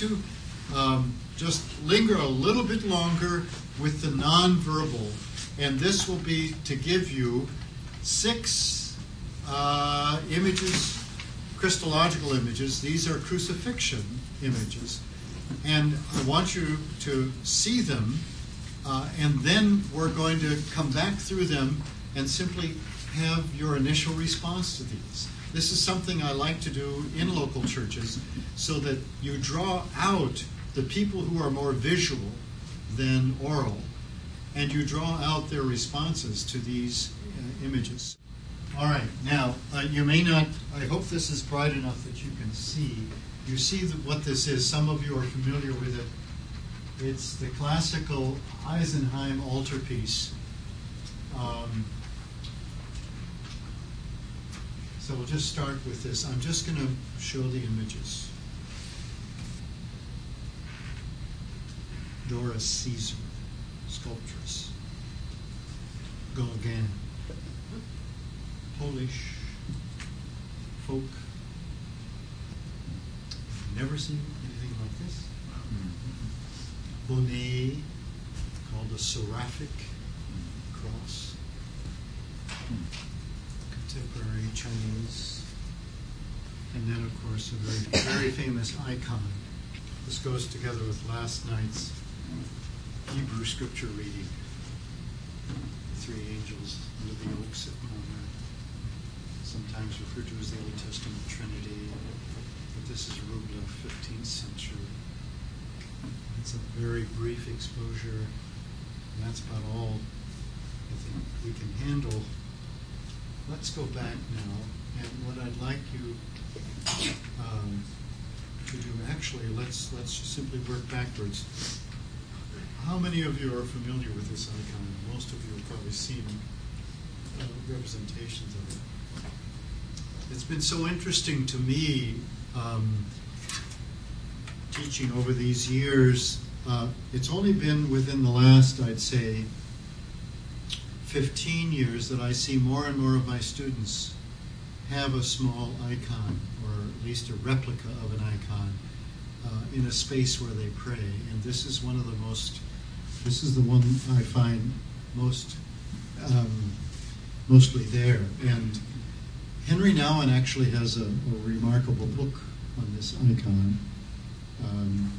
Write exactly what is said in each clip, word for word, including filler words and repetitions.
to um, just linger a little bit longer with the nonverbal, and this will be to give you six uh, images, Christological images. These are crucifixion images, and I want you to see them, uh, and then we're going to come back through them and simply have your initial response to these. This is something I like to do in local churches so that you draw out the people who are more visual than oral, and you draw out their responses to these uh, images. All right, now, uh, you may not, I hope this is bright enough that you can see. You see the, what this is. Some of you are familiar with it. It's the classical Eisenheim altarpiece. Um, so we'll just start with this. I'm just going to show the images. Dora Caesar, sculptress. Gauguin, Polish folk. Never seen anything like this. Bonnet, called a seraphic cross. Contemporary Chinese. And then, of course, a very, very famous icon. This goes together with last night's Hebrew scripture reading. The three angels under the oaks at Mamre, sometimes referred to as the Old Testament Trinity. But this is Rublev, fifteenth century. It's a very brief exposure, and that's about all I think we can handle. Let's go back now, and what I'd like you um, to do, actually, let's let's just simply work backwards. How many of you are familiar with this icon? Most of you have probably seen uh, representations of it. It's been so interesting to me um, teaching over these years. Uh, it's only been within the last, I'd say, fifteen years that I see more and more of my students have a small icon, or at least a replica of an icon, uh, in a space where they pray. And this is one of the most, this is the one I find most, um, mostly there. And Henry Nouwen actually has a, a remarkable book on this icon. Um,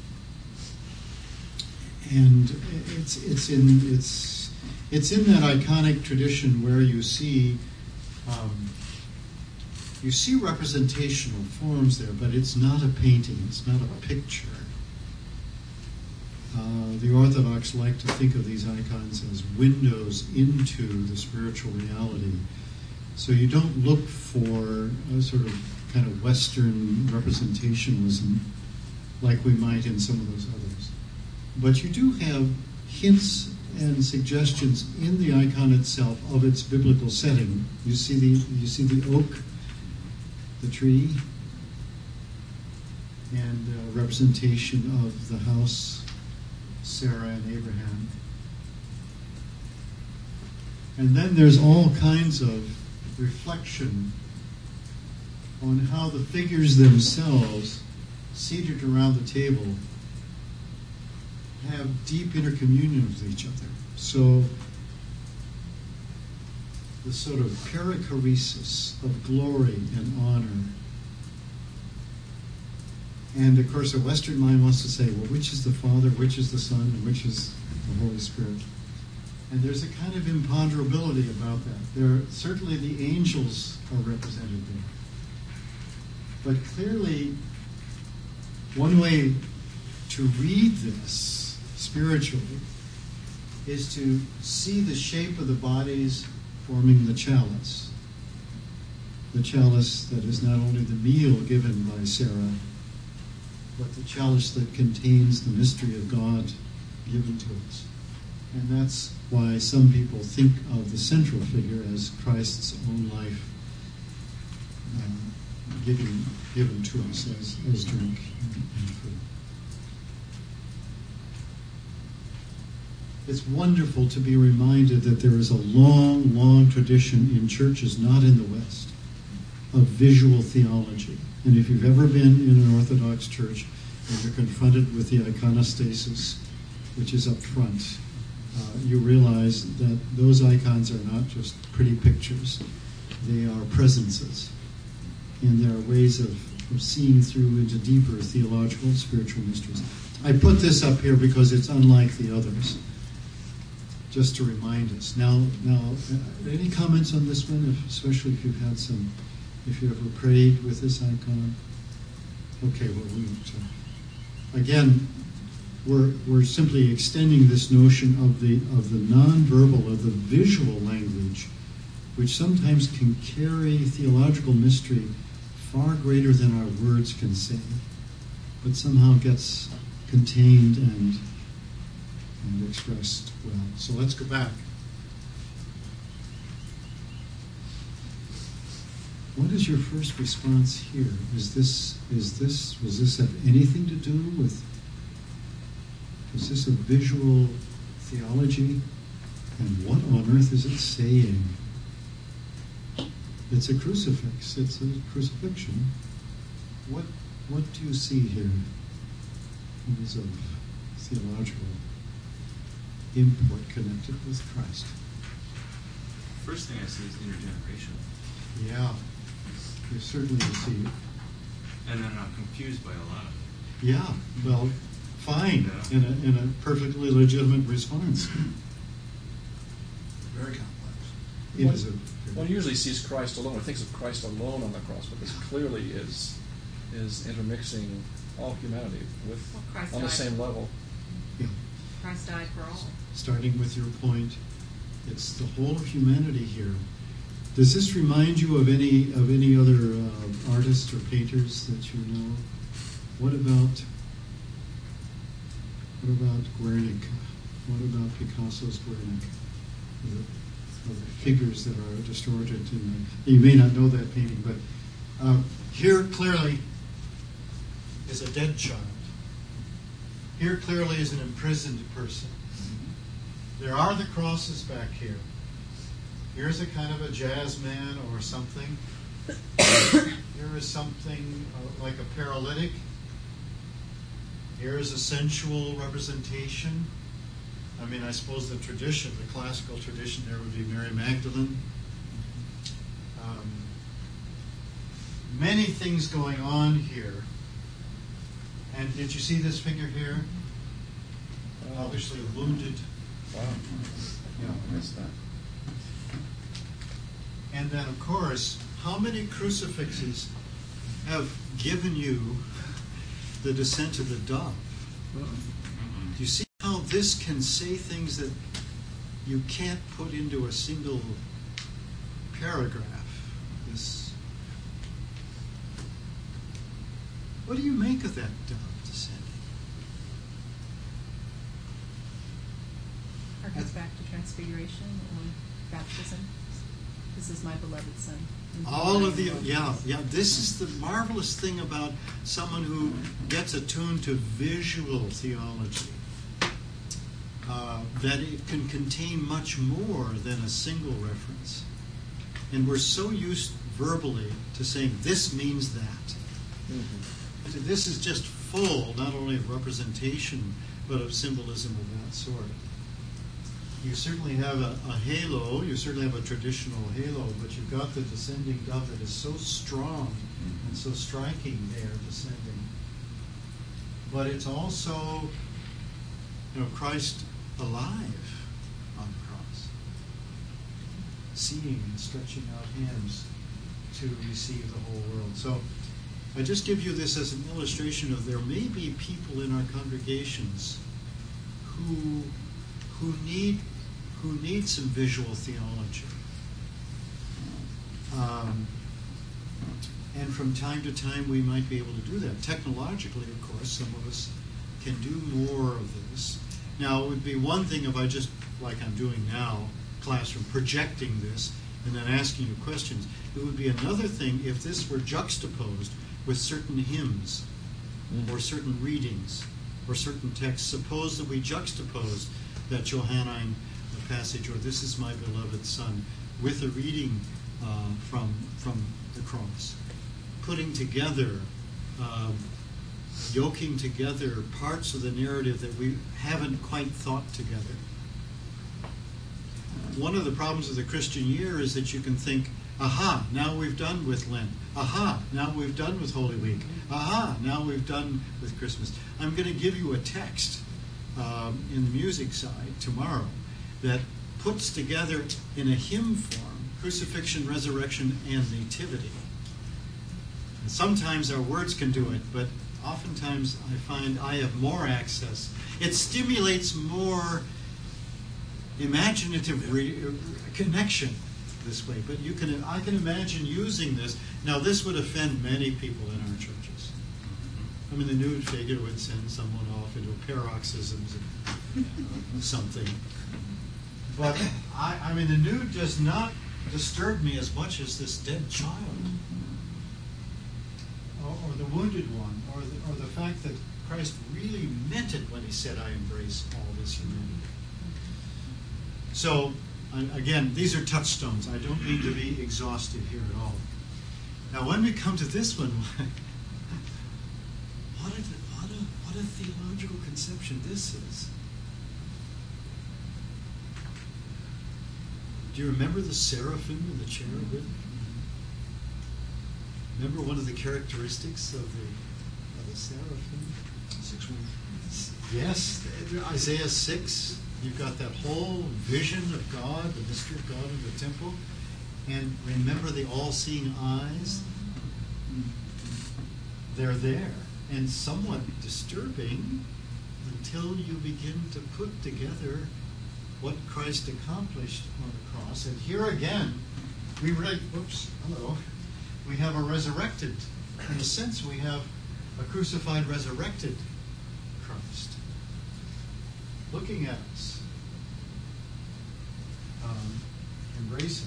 and it's it's in it's it's in that iconic tradition where you see um, you see representational forms there, but it's not a painting, it's not a picture. Uh, the Orthodox like to think of these icons as windows into the spiritual reality. So you don't look for a sort of kind of Western representationalism like we might in some of those others. But you do have hints and suggestions in the icon itself of its biblical setting. You see the you see the oak, the tree, and a representation of the house, Sarah and Abraham. And then there's all kinds of reflection on how the figures themselves, seated around the table, have deep intercommunion with each other. So the sort of perichoresis of glory and honor. And of course, a Western mind wants to say, well, which is the Father, which is the Son, and which is the Holy Spirit? And there's a kind of imponderability about that. There, certainly the angels are represented there. But clearly, one way to read this spiritually is to see the shape of the bodies forming the chalice. The chalice that is not only the meal given by Sarah, but the chalice that contains the mystery of God given to us. And that's why some people think of the central figure as Christ's own life uh, given, given to us as, as drink and food. It's wonderful to be reminded that there is a long, long tradition in churches, not in the West, of visual theology. And if you've ever been in an Orthodox church, when you're confronted with the iconostasis, which is up front, uh, you realize that those icons are not just pretty pictures. They are presences. And there are ways of, of seeing through into deeper theological and spiritual mysteries. I put this up here because it's unlike the others, just to remind us. Now, now, uh, any comments on this one, if, especially if you've had some, if you ever prayed with this icon? Okay, well, we, uh, again, we're we're simply extending this notion of the of the nonverbal, of the visual language, which sometimes can carry theological mystery far greater than our words can say, but somehow gets contained and and expressed well. So let's go back. What is your first response here? Is this is this does this have anything to do with? Is this a visual theology? And what on earth is it saying? It's a crucifix. It's a crucifixion. What what do you see here? What is of theological import connected with Christ? First thing I see is intergenerational. Yeah, you certainly see. And then I'm confused by a lot of it. Yeah, well, fine, Yeah. in a in a perfectly legitimate response. Very complex. It One- is a One usually sees Christ alone, or thinks of Christ alone on the cross, but this clearly is is intermixing all humanity with Well, Christ on the died. same level. yeah. Christ died for all. Starting with your point, it's the whole of humanity here. Does this remind you of any of any other uh, artists or painters that you know? What about what about Guernica? What about Picasso's Guernica? The, of the figures that are distorted in the, you may not know that painting, but um, here clearly is a dead child. Here clearly is an imprisoned person. There are the crosses back here. Here's a kind of a jazz man or something. Here is something uh, like a paralytic. Here is a sensual representation. I mean, I suppose the tradition, the classical tradition there would be Mary Magdalene. Um, many things going on here. And did you see this figure here? Obviously wounded. Wow. Yeah. I missed that. And then, of course, how many crucifixes have given you the descent of the dove? Do you see how this can say things that you can't put into a single paragraph? This. What do you make of that dove descending? Harkens back to transfiguration or baptism. This is my beloved son. All of the, yeah, yeah. This is the marvelous thing about someone who gets attuned to visual theology. Uh, that it can contain much more than a single reference. And we're so used verbally to saying, this means that. Mm-hmm. This is just full, not only of representation, but of symbolism of that sort. You certainly have a, a halo, you certainly have a traditional halo, but you've got the descending dove that is so strong mm-hmm. and so striking there, descending. But it's also, you know, Christ alive on the cross, seeing and stretching out hands to receive the whole world. So I just give you this as an illustration of there may be people in our congregations who who need who need some visual theology. Um, and from time to time we might be able to do that. Technologically, of course, some of us can do more of this. Now, it would be one thing if I just, like I'm doing now, classroom, projecting this and then asking you questions. It would be another thing if this were juxtaposed with certain hymns or certain readings or certain texts. Suppose that we juxtaposed that Johannine passage, or this is my beloved son, with a reading uh, from from the cross, putting together um, yoking together parts of the narrative that we haven't quite thought together. One of the problems of the Christian year is that you can think, aha, now we've done with Lent. Aha, now we've done with Holy Week. Aha, now we've done with Christmas. I'm going to give you a text um, in the music side tomorrow that puts together in a hymn form crucifixion, resurrection, and nativity. And sometimes our words can do it, but oftentimes I find I have more access. It stimulates more imaginative re- connection this way. But you can, I can imagine using this. Now, this would offend many people in our churches. I mean, the new figure would send someone off into paroxysms of something. But I, I mean, the nude does not disturb me as much as this dead child, or, or the wounded one, or the, or the fact that Christ really meant it when he said, "I embrace all this humanity." So, again, these are touchstones. I don't mean to be exhaustive here at all. Now, when we come to this one, what a, what a, what a theological conception this is. Do you remember the seraphim and the cherubim? Remember one of the characteristics of the, of the seraphim? Six one. Yes, Isaiah six. You've got that whole vision of God, the mystery of God in the temple. And remember the all-seeing eyes? They're there. And somewhat disturbing until you begin to put together what Christ accomplished on the cross. And here again, we read, whoops, hello, we have a resurrected, in a sense, we have a crucified, resurrected Christ looking at us, um, embracing,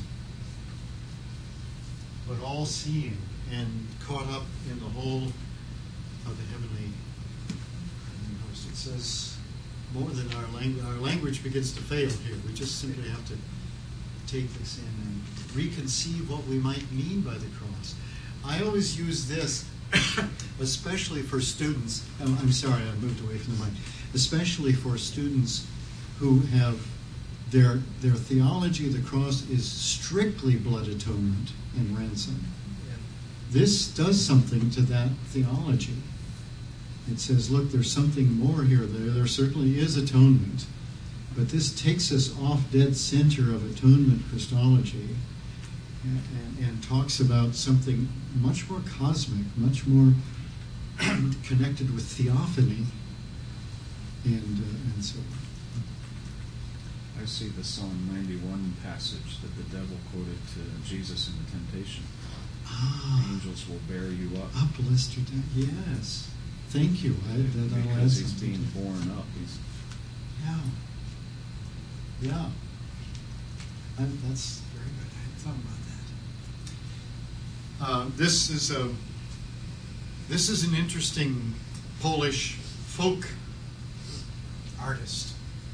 but all seeing and caught up in the whole of the heavenly host. It says more than our language. Our language begins to fail here. We just simply have to take this in and reconceive what we might mean by the cross. I always use this, especially for students. Oh, I'm sorry, I moved away from the mic. Especially for students who have their their theology of the cross is strictly blood atonement and ransom. This does something to that theology. It says, look, there's something more here. There, there certainly is atonement, but this takes us off dead center of atonement Christology and, and, and talks about something much more cosmic, much more connected with theophany and uh, and so on. I see the Psalm ninety-one passage that the devil quoted to Jesus in the temptation. Ah, angels will bear you up. Up, Lester. Yes. Thank you. I, that because he's being borne up. He's yeah. Yeah. I, that's very good. I hadn't thought about that. Uh, this is a this is an interesting Polish folk artist.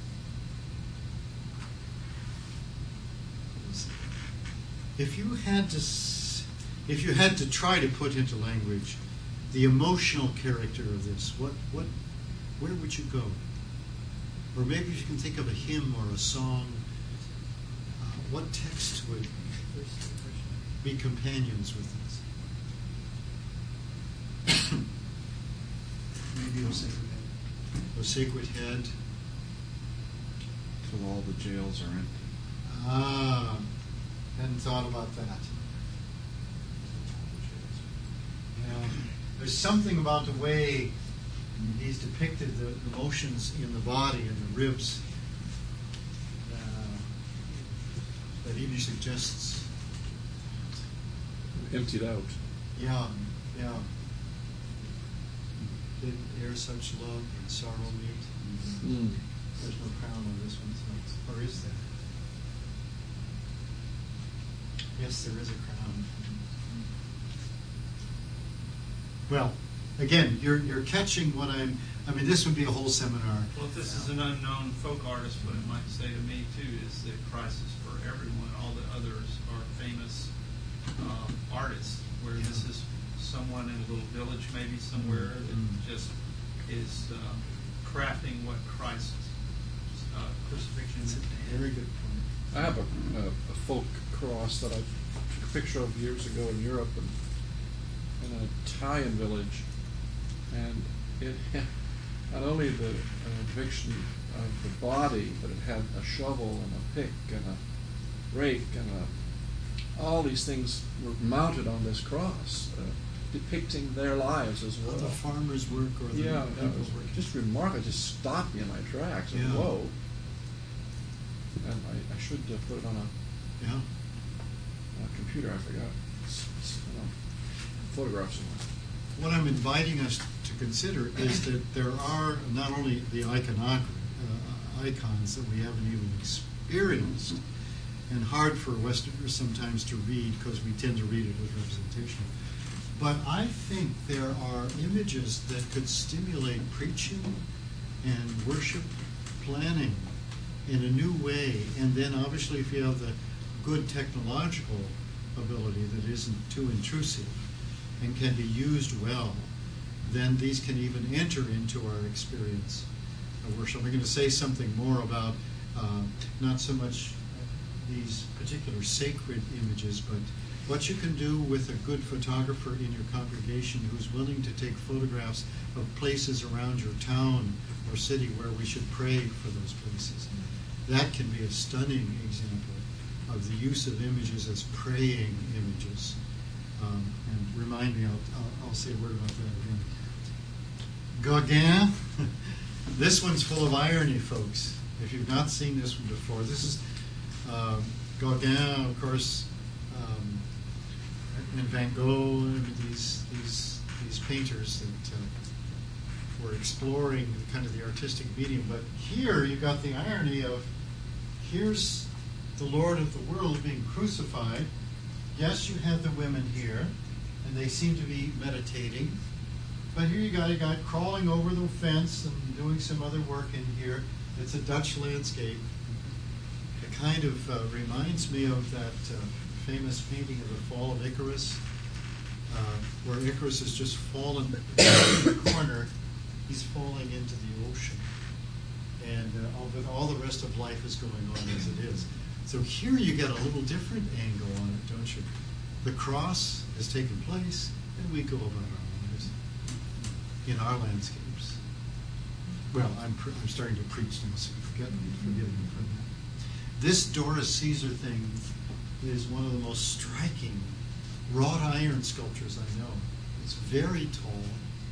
If you had to, if you had to try to put into language the emotional character of this, what, what, where would you go? Or maybe if you can think of a hymn or a song, uh, what text would be companions with this? Maybe O Sacred Head. O Sacred Head. Till all the jails are empty. Ah, hadn't thought about that. Yeah. There's something about the way he's depicted the emotions in the body and the ribs uh, that even suggests. Emptied out. Yeah, yeah. Did air such love and sorrow meet? Mm. There's no crown on this one, so, or is there? Yes, there is a crown. Well, again, you're you're catching what I'm. I mean, this would be a whole seminar. Well, if this is an unknown folk artist, what it might say to me too is that Christ is for everyone. All the others are famous uh, artists, where Yeah. this is someone in a little village maybe somewhere that Mm. just is uh, crafting what Christ's uh, crucifixion That's meant to a him. very good point. I have a, a, a folk cross that I took a picture of years ago in Europe and in an Italian village, and it had not only the uh, depiction of the body, but it had a shovel and a pick and a rake and a, all these things were mounted on this cross, uh, depicting their lives as well. The farmer's work or the Yeah, that people's was work. just remarkable. It just stopped me in my tracks. And Yeah. whoa! And I, I should uh, put it on a, Yeah. on a computer. I forgot. It's, it's on a photograph somewhere. What I'm inviting us to consider is that there are not only the iconography, uh, icons that we haven't even experienced, and hard for Westerners sometimes to read because we tend to read it as representational. But I think there are images that could stimulate preaching and worship planning in a new way. And then obviously if you have the good technological ability that isn't too intrusive and can be used well, then these can even enter into our experience of worship. I'm going to say something more about uh, not so much these particular sacred images, but what you can do with a good photographer in your congregation who's willing to take photographs of places around your town or city where we should pray for those places. That can be a stunning example of the use of images as praying images. Um, and remind me, I'll, I'll, I'll say a word about that again. Gauguin. This one's full of irony, folks. If you've not seen this one before, this is uh, Gauguin, of course, um, and Van Gogh, and these these these painters that uh, were exploring kind of the artistic medium. But here you got the irony of here's the Lord of the world being crucified. Yes, you have the women here, and they seem to be meditating. But here you got a guy crawling over the fence and doing some other work in here. It's a Dutch landscape. It kind of uh, reminds me of that uh, famous painting of the Fall of Icarus, uh, where Icarus has just fallen in the corner. He's falling into the ocean. And uh, all, but all the rest of life is going on as it is. So here you get a little different angle on it, don't you? The cross has taken place, and we go about our lives in our landscapes. Well, I'm, pre- I'm starting to preach now, so forget me, forgive me for that. This Doris Caesar thing is one of the most striking wrought iron sculptures I know. It's very tall.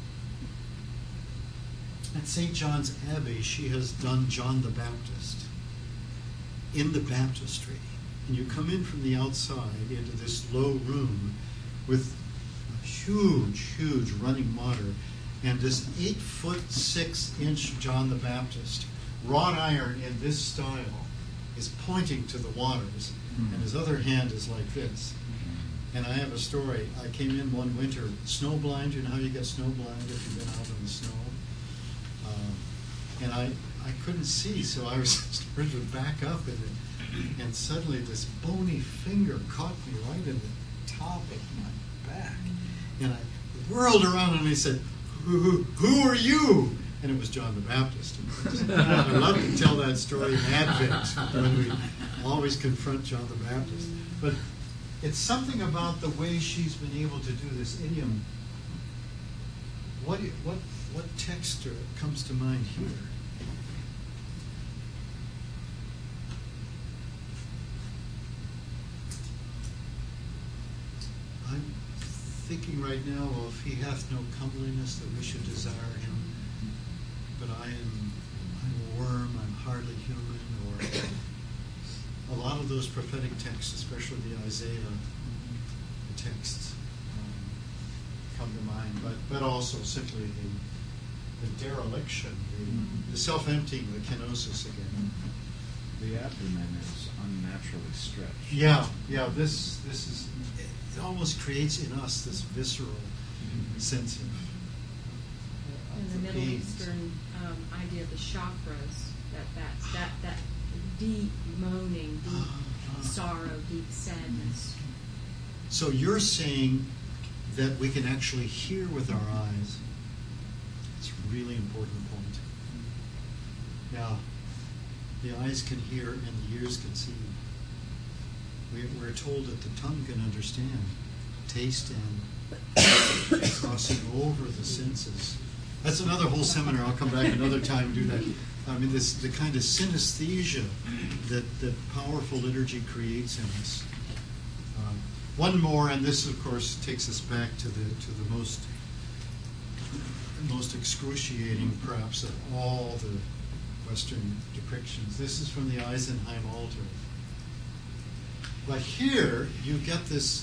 At Saint John's Abbey, she has done John the Baptist in the baptistry. And you come in from the outside into this low room with a huge, huge running water, and this eight foot six inch John the Baptist, wrought iron in this style, is pointing to the waters, mm-hmm. and his other hand is like this. Mm-hmm. And I have a story. I came in one winter, snow blind. You know how you get snow blind if you've been out in the snow? Uh, and I, I couldn't see, so I was started to back up, and, and suddenly this bony finger caught me right in the top of my back. And I whirled around and I said, Who, who, who are you? And it was John the Baptist. I love to tell that story in Advent when we always confront John the Baptist. But it's something about the way she's been able to do this idiom. What what what text comes to mind here? I'm thinking right now of he hath no comeliness that we should desire him, but I am I'm a worm, I'm hardly human, or a lot of those prophetic texts, especially the Isaiah texts, um, come to mind, but but also simply the, the dereliction, the, the self-emptying, the kenosis again. The abdomen is unnaturally stretched. Yeah, yeah. This this is it almost creates in us this visceral mm-hmm. sense of, in of the Middle pains. Eastern um, idea of the chakras, that that that that deep moaning, deep uh, uh, sorrow, deep sadness. So you're saying that we can actually hear with our eyes. It's a really important point. Now, the eyes can hear and the ears can see. We, we're told that the tongue can understand, taste, and crossing over the senses. That's another whole seminar. I'll come back another time and do that. I mean, this the kind of synesthesia that, that powerful liturgy creates in us. Um, one more, and this, of course, takes us back to the to the most most excruciating, perhaps, of all the Western depictions. This is from the Eisenheim altar. But here you get this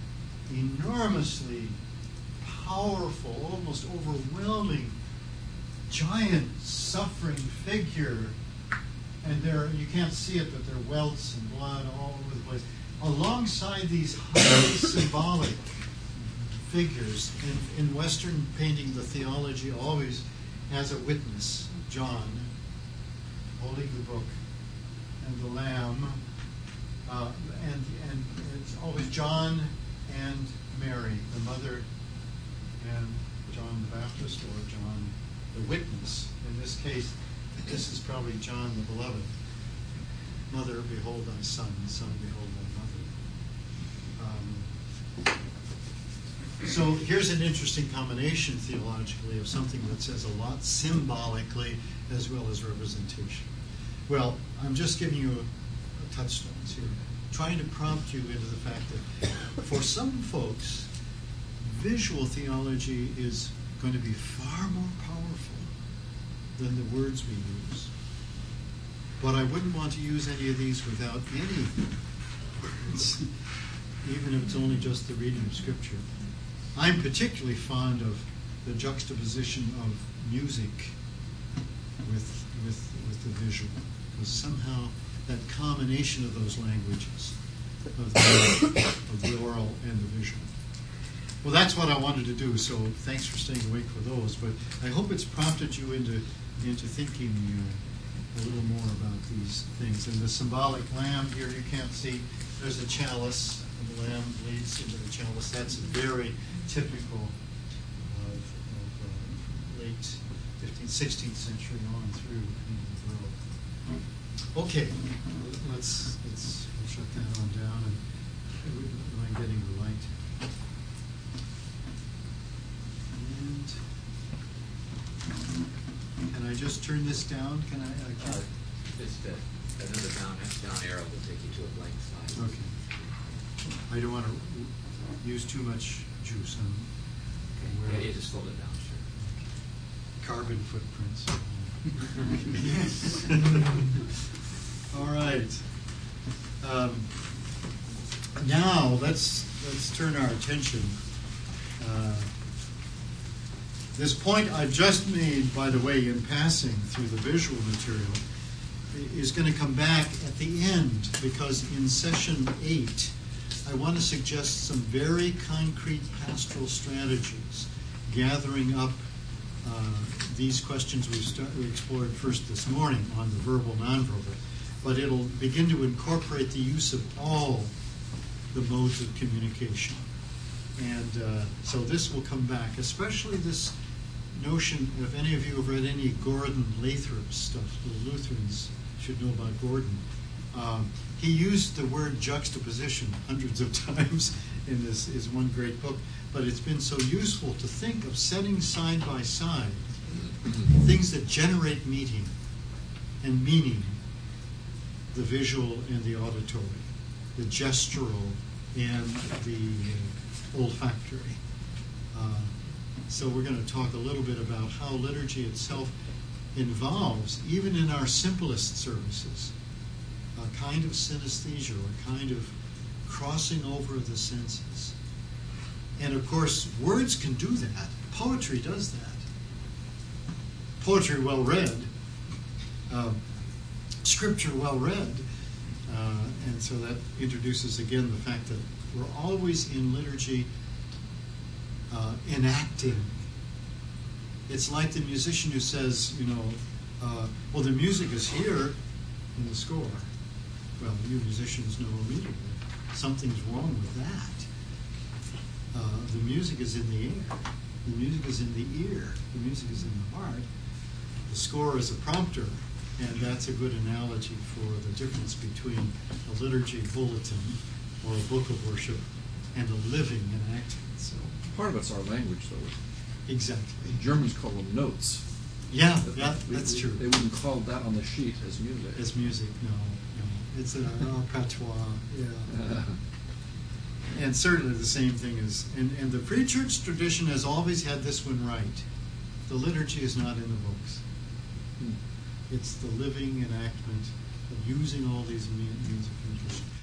enormously powerful, almost overwhelming, giant suffering figure, and there you can't see it, but there are welts and blood all over the place. Alongside these highly symbolic figures, in, in Western painting, the theology always has a witness: John, holding the book, and the Lamb, uh, and and it's always John and Mary, the mother, and John the Baptist, or John the witness. In this case, this is probably John the beloved. Mother, behold thy son, son, behold thy mother. Um, so here's an interesting combination theologically of something that says a lot symbolically as well as representation. Well, I'm just giving you a, a touchstones here, trying to prompt you into the fact that for some folks, visual theology is going to be far more powerful than the words we use. But I wouldn't want to use any of these without any words, even if it's only just the reading of Scripture. I'm particularly fond of the juxtaposition of music with, with, with the visual, because somehow that combination of those languages, of the, of the oral and the visual. Well, that's what I wanted to do, so thanks for staying awake for those. But I hope it's prompted you into into thinking uh, a little more about these things. And the symbolic lamb here, you can't see, there's a chalice, and the lamb bleeds into the chalice. That's very typical of, of uh, late fifteenth, sixteenth century on through into the world. Okay, let's, let's we'll shut that on down, and I'm getting the light. Can I just turn this down? Can I? I Uh, just uh, another down, down arrow will take you to a blank slide. Okay. I don't want to use too much juice on. Okay. Yeah, you just slow it down, sure. Carbon footprints. All right. Um, now let's let's turn our attention. Uh, This point I've just made, by the way, in passing through the visual material, is going to come back at the end, because in session eight, I want to suggest some very concrete pastoral strategies, gathering up uh, these questions we, start, we explored first this morning on the verbal, nonverbal, but it'll begin to incorporate the use of all the modes of communication. And uh, so this will come back, especially this notion, if any of you have read any Gordon Lathrop stuff, the Lutherans should know about Gordon. Um, he used the word juxtaposition hundreds of times in this his one great book, but it's been so useful to think of setting side by side things that generate meaning and meaning, the visual and the auditory, the gestural and the uh, olfactory. Uh, so we're going to talk a little bit about how liturgy itself involves, even in our simplest services, a kind of synesthesia, or a kind of crossing over the senses. And of course, words can do that. Poetry does that. Poetry well read, uh, scripture well read, uh, and so that introduces again the fact that we're always in liturgy uh, enacting. It's like the musician who says, you know, uh, well, the music is here in the score. Well, you musicians know immediately something's wrong with that. Uh, the music is in the air. The music is in the ear. The music is in the heart. The score is a prompter, and that's a good analogy for the difference between a liturgy bulletin or a book of worship and a living enactment. So, Part of it's our language, though. exactly. Germans call them notes. Yeah, yeah, We- that's we- true. They wouldn't call that on the sheet as music. As music, no, no. It's an our patois, yeah. And certainly the same thing is, and, and the pre-church tradition has always had this one right. The liturgy is not in the books. Hmm. It's the living enactment of using all these me- means of communication.